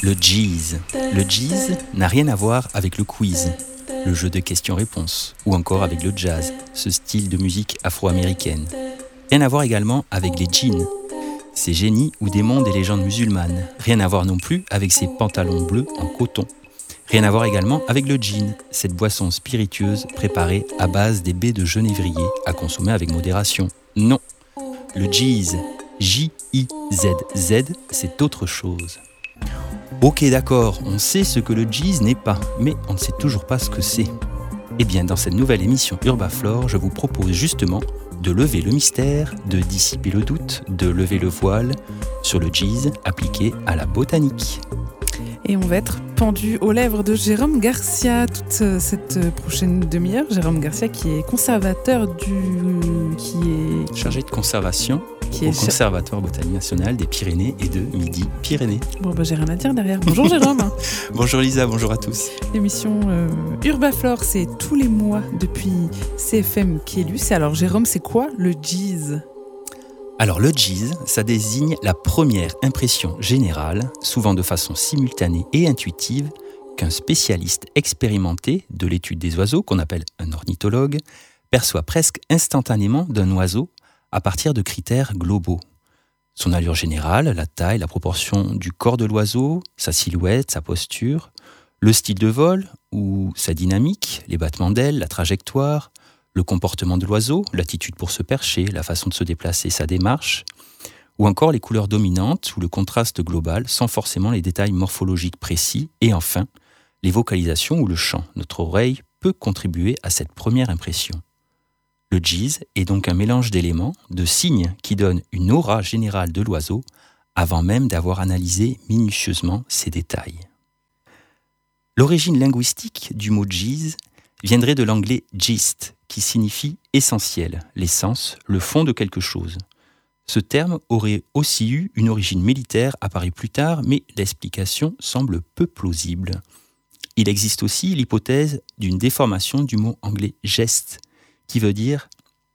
Le jizz. Le jizz n'a rien à voir avec le quiz, le jeu de questions-réponses, ou encore avec le jazz, ce style de musique afro-américaine. Rien à voir également avec les djinns, ces génies ou démons des légendes musulmanes. Rien à voir non plus avec ces pantalons bleus en coton. Rien à voir également avec le gin, cette boisson spiritueuse préparée à base des baies de genévrier à consommer avec modération. Non, le jizz, J-I-Z-Z, c'est autre chose. Ok d'accord, on sait ce que le jizz n'est pas, mais on ne sait toujours pas ce que c'est. Eh bien, dans cette nouvelle émission Urbaflore, je vous propose justement de lever le mystère, de dissiper le doute, de lever le voile sur le jizz appliqué à la botanique. Et on va être pendu aux lèvres de Jérôme Garcia toute cette prochaine demi-heure. Jérôme Garcia qui est conservateur qui est chargé de conservation au Conservatoire botanique national des Pyrénées et de Midi-Pyrénées. Bon, j'ai rien à dire derrière. Bonjour Jérôme. Bonjour Lisa, bonjour à tous. L'émission Urbaflore, c'est tous les mois depuis CFM Kélus. Alors Jérôme, c'est quoi le jizz ? Alors le jizz, ça désigne la première impression générale, souvent de façon simultanée et intuitive, qu'un spécialiste expérimenté de l'étude des oiseaux, qu'on appelle un ornithologue, perçoit presque instantanément d'un oiseau à partir de critères globaux. Son allure générale, la taille, la proportion du corps de l'oiseau, sa silhouette, sa posture, le style de vol ou sa dynamique, les battements d'ailes, la trajectoire, le comportement de l'oiseau, l'attitude pour se percher, la façon de se déplacer, sa démarche, ou encore les couleurs dominantes ou le contraste global sans forcément les détails morphologiques précis, et enfin, les vocalisations ou le chant. Notre oreille peut contribuer à cette première impression. Le jizz est donc un mélange d'éléments, de signes qui donnent une aura générale de l'oiseau avant même d'avoir analysé minutieusement ces détails. L'origine linguistique du mot jizz viendrait de l'anglais gist, qui signifie essentiel, l'essence, le fond de quelque chose. Ce terme aurait aussi eu une origine militaire apparue plus tard, mais l'explication semble peu plausible. Il existe aussi l'hypothèse d'une déformation du mot anglais geste, qui veut dire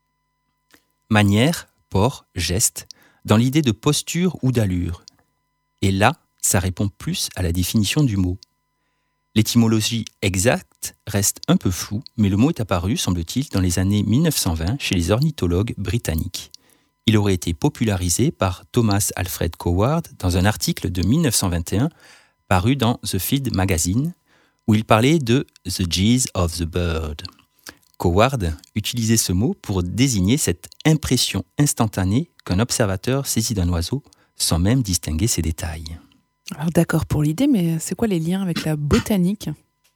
manière, port, geste, dans l'idée de posture ou d'allure. Et là, ça répond plus à la définition du mot. L'étymologie exacte reste un peu floue, mais le mot est apparu, semble-t-il, dans les années 1920 chez les ornithologues britanniques. Il aurait été popularisé par Thomas Alfred Coward dans un article de 1921 paru dans The Field Magazine, où il parlait de « the jizz of the bird ». Coward utilisait ce mot pour désigner cette impression instantanée qu'un observateur saisit d'un oiseau sans même distinguer ses détails. Alors d'accord pour l'idée, mais c'est quoi les liens avec la botanique ?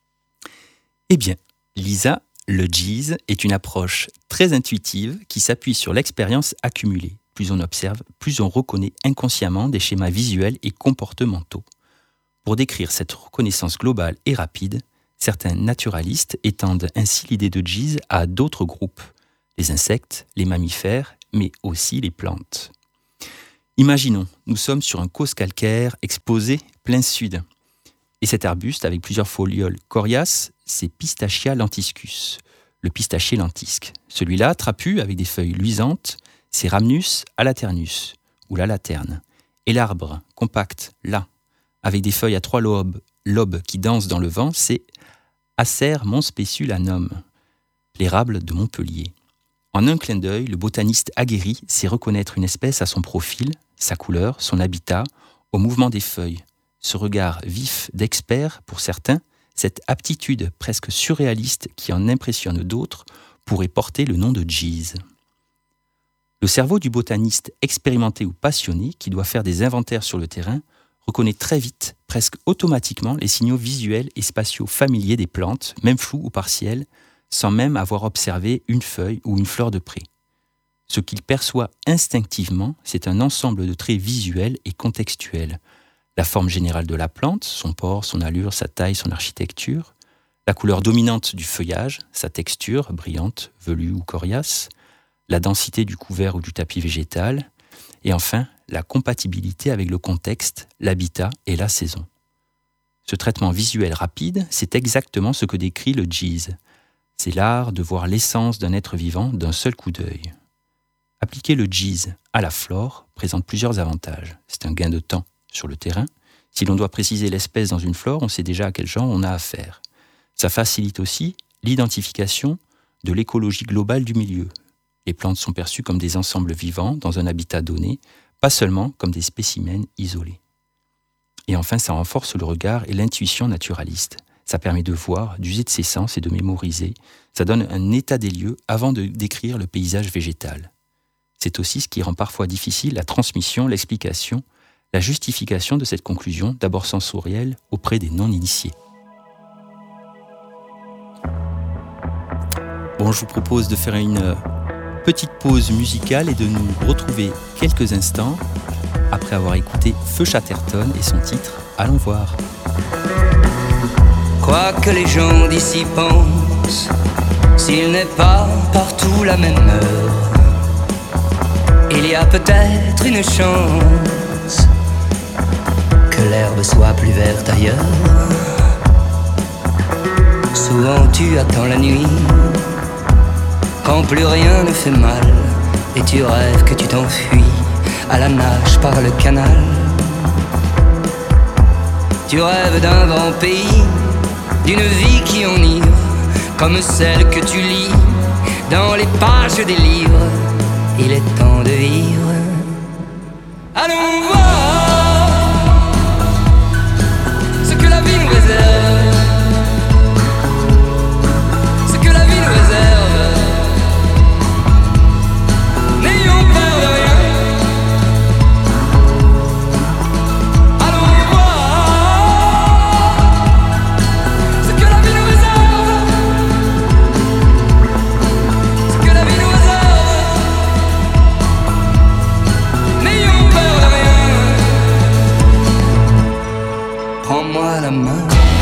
Eh bien, Lisa, le jizz est une approche très intuitive qui s'appuie sur l'expérience accumulée. Plus on observe, plus on reconnaît inconsciemment des schémas visuels et comportementaux. Pour décrire cette reconnaissance globale et rapide, certains naturalistes étendent ainsi l'idée de jizz à d'autres groupes, les insectes, les mammifères, mais aussi les plantes. Imaginons, nous sommes sur un causse calcaire exposé plein sud. Et cet arbuste, avec plusieurs folioles coriaces, c'est Pistachia lentiscus, le pistachier lentisque. Celui-là, trapu, avec des feuilles luisantes, c'est Rhamnus alternus, ou la laterne. Et l'arbre, compact, là, avec des feuilles à 3 lobes qui dansent dans le vent, c'est Acer monspeculanum, l'érable de Montpellier. En un clin d'œil, le botaniste aguerri sait reconnaître une espèce à son profil, sa couleur, son habitat, au mouvement des feuilles. Ce regard vif d'expert pour certains, cette aptitude presque surréaliste qui en impressionne d'autres, pourrait porter le nom de jizz. Le cerveau du botaniste expérimenté ou passionné, qui doit faire des inventaires sur le terrain, reconnaît très vite, presque automatiquement, les signaux visuels et spatiaux familiers des plantes, même flous ou partiels, sans même avoir observé une feuille ou une fleur de près. Ce qu'il perçoit instinctivement, c'est un ensemble de traits visuels et contextuels. La forme générale de la plante, son port, son allure, sa taille, son architecture, la couleur dominante du feuillage, sa texture, brillante, velue ou coriace, la densité du couvert ou du tapis végétal, et enfin, la compatibilité avec le contexte, l'habitat et la saison. Ce traitement visuel rapide, c'est exactement ce que décrit le jizz. C'est l'art de voir l'essence d'un être vivant d'un seul coup d'œil. Appliquer le jizz à la flore présente plusieurs avantages. C'est un gain de temps sur le terrain, Si l'on doit préciser l'espèce dans une flore, on sait déjà à quel genre on a affaire. Ça facilite aussi l'identification de l'écologie globale du milieu. Les plantes sont perçues comme des ensembles vivants dans un habitat donné, pas seulement comme des spécimens isolés. Et enfin, ça renforce le regard et l'intuition naturaliste. Ça permet de voir, d'user de ses sens et de mémoriser. Ça donne un état des lieux avant de décrire le paysage végétal. C'est aussi ce qui rend parfois difficile la transmission, l'explication, la justification de cette conclusion, d'abord sensorielle, auprès des non-initiés. Bon, je vous propose de faire une petite pause musicale et de nous retrouver quelques instants après avoir écouté Feu Chatterton et son titre « Allons voir ». Quoi que les gens d'ici pensent, s'il n'est pas partout la même heure, il y a peut-être une chance que l'herbe soit plus verte ailleurs. Souvent tu attends la nuit, quand plus rien ne fait mal, et tu rêves que tu t'enfuis à la nage par le canal. Tu rêves d'un grand pays, d'une vie qui enivre, comme celle que tu lis dans les pages des livres. Il est temps de vivre. Allons voir ce que la vie nous réserve, ce que la vie nous réserve. N'ayons peur de rien. Allons voir ce que la vie nous réserve, ce que la vie nous réserve. N'ayons peur de rien. Prends-moi la main.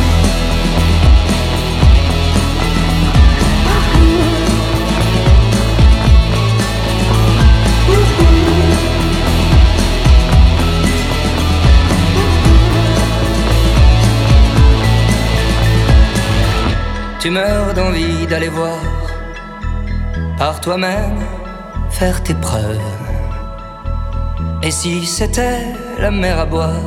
Tu meurs d'envie d'aller voir par toi-même, faire tes preuves. Et si c'était la mer à boire,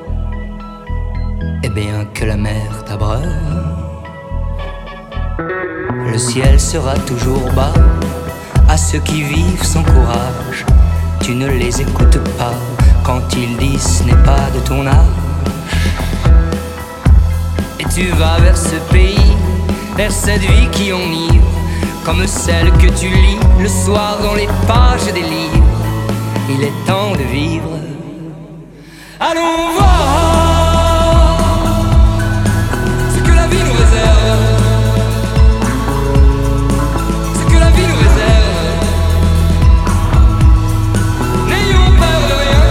eh bien que la mer t'abreuve. Le ciel sera toujours bas à ceux qui vivent sans courage. Tu ne les écoutes pas quand ils disent ce n'est pas de ton âge. Et tu vas vers ce pays, vers cette vie qui enivre, comme celle que tu lis le soir dans les pages des livres. Il est temps de vivre. Allons voir ce que la vie nous réserve, ce que la vie nous réserve. N'ayons peur de rien.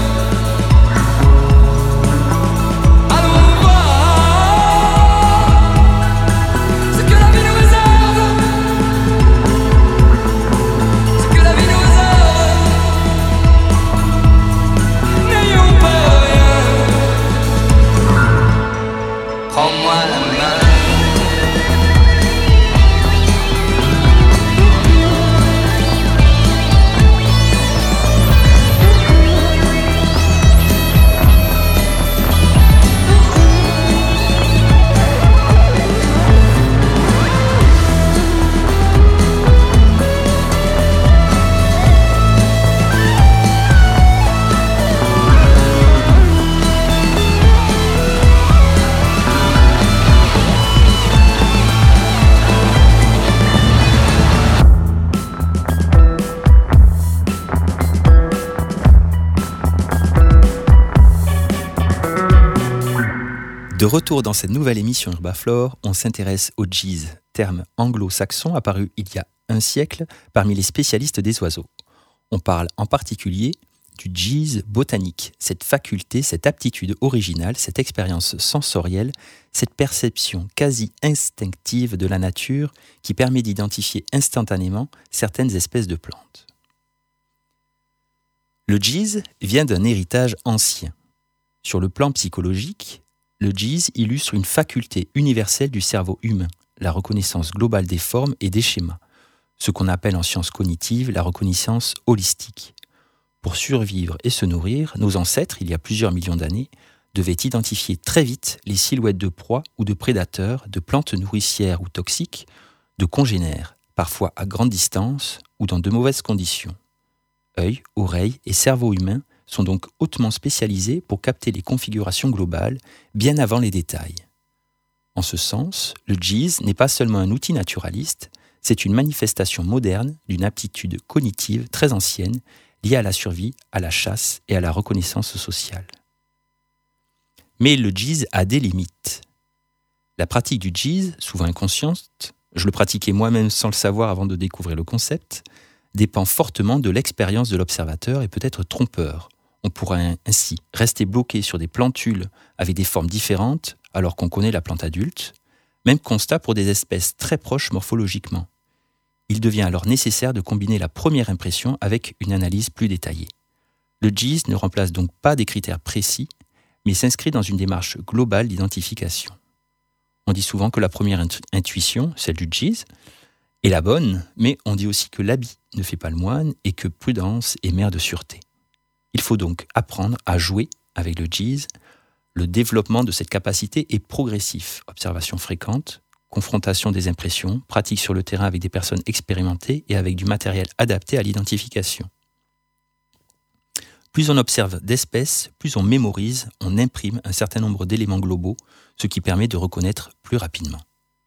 Allons voir ce que la vie nous réserve, ce que la vie nous réserve. N'ayons peur de rien. Prends-moi la main. De retour dans cette nouvelle émission Urbaflore, on s'intéresse au djiz, terme anglo-saxon apparu il y a un siècle parmi les spécialistes des oiseaux. On parle en particulier du djiz botanique, cette faculté, cette aptitude originale, cette expérience sensorielle, cette perception quasi instinctive de la nature qui permet d'identifier instantanément certaines espèces de plantes. Le djiz vient d'un héritage ancien. Sur le plan psychologique, le djiz illustre une faculté universelle du cerveau humain, la reconnaissance globale des formes et des schémas, ce qu'on appelle en sciences cognitives la reconnaissance holistique. Pour survivre et se nourrir, nos ancêtres, il y a plusieurs millions d'années, devait identifier très vite les silhouettes de proies ou de prédateurs, de plantes nourricières ou toxiques, de congénères, parfois à grande distance ou dans de mauvaises conditions. Œil, oreilles et cerveau humain sont donc hautement spécialisés pour capter les configurations globales bien avant les détails. En ce sens, le JIS n'est pas seulement un outil naturaliste, c'est une manifestation moderne d'une aptitude cognitive très ancienne liée à la survie, à la chasse et à la reconnaissance sociale. Mais le JIS a des limites. La pratique du JIS, souvent inconsciente, je le pratiquais moi-même sans le savoir avant de découvrir le concept, dépend fortement de l'expérience de l'observateur et peut être trompeur. On pourrait ainsi rester bloqué sur des plantules avec des formes différentes alors qu'on connaît la plante adulte, même constat pour des espèces très proches morphologiquement. Il devient alors nécessaire de combiner la première impression avec une analyse plus détaillée. Le JIS ne remplace donc pas des critères précis, mais s'inscrit dans une démarche globale d'identification. On dit souvent que la première intuition, celle du JIS, est la bonne, mais on dit aussi que l'habit ne fait pas le moine et que prudence est mère de sûreté. Il faut donc apprendre à jouer avec le JIS. Le développement de cette capacité est progressif. Observation fréquente, confrontation des impressions, pratique sur le terrain avec des personnes expérimentées et avec du matériel adapté à l'identification. Plus on observe d'espèces, plus on mémorise, on imprime un certain nombre d'éléments globaux, ce qui permet de reconnaître plus rapidement.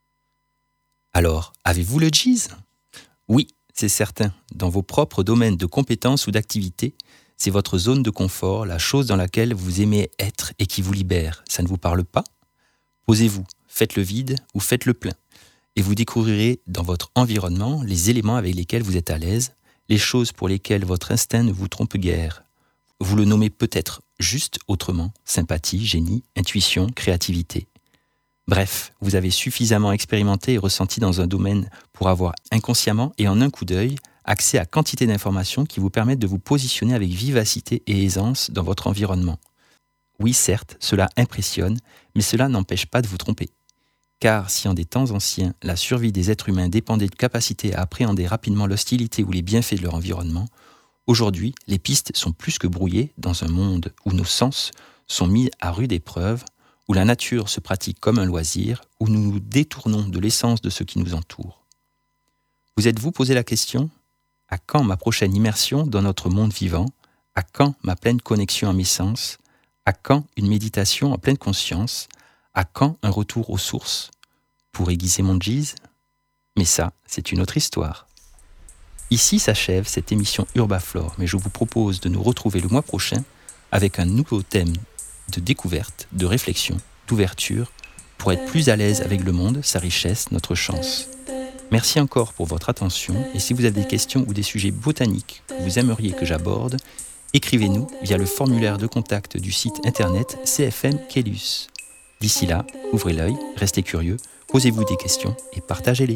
Alors, avez-vous le JIS ? Oui, c'est certain. Dans vos propres domaines de compétences ou d'activités, c'est votre zone de confort, la chose dans laquelle vous aimez être et qui vous libère. Ça ne vous parle pas ? Posez-vous, faites le vide ou faites le plein. Et vous découvrirez dans votre environnement les éléments avec lesquels vous êtes à l'aise, les choses pour lesquelles votre instinct ne vous trompe guère. Vous le nommez peut-être juste autrement, sympathie, génie, intuition, créativité. Bref, vous avez suffisamment expérimenté et ressenti dans un domaine pour avoir inconsciemment et en un coup d'œil accès à quantité d'informations qui vous permettent de vous positionner avec vivacité et aisance dans votre environnement. Oui, certes, cela impressionne, mais cela n'empêche pas de vous tromper. Car si en des temps anciens, la survie des êtres humains dépendait de capacité à appréhender rapidement l'hostilité ou les bienfaits de leur environnement, aujourd'hui, les pistes sont plus que brouillées dans un monde où nos sens sont mis à rude épreuve, où la nature se pratique comme un loisir, où nous nous détournons de l'essence de ce qui nous entoure. Vous êtes-vous posé la question ? À quand ma prochaine immersion dans notre monde vivant ? À quand ma pleine connexion à mes sens ? À quand une méditation en pleine conscience ? À quand un retour aux sources ? Pour aiguiser mon JIS ? Mais ça, c'est une autre histoire. Ici s'achève cette émission Urbaflore, mais je vous propose de nous retrouver le mois prochain avec un nouveau thème de découverte, de réflexion, d'ouverture, pour être plus à l'aise avec le monde, sa richesse, notre chance. Merci encore pour votre attention, et si vous avez des questions ou des sujets botaniques que vous aimeriez que j'aborde, écrivez-nous via le formulaire de contact du site internet CFM Caylus. D'ici là, ouvrez l'œil, restez curieux, posez-vous des questions et partagez-les.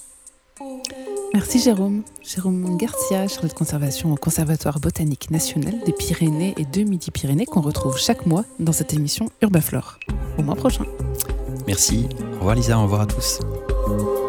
Merci Jérôme. Jérôme Garcia, chargé de conservation au Conservatoire botanique national des Pyrénées et de Midi-Pyrénées, qu'on retrouve chaque mois dans cette émission Urbaflore. Au mois prochain. Merci. Au revoir Lisa, au revoir à tous.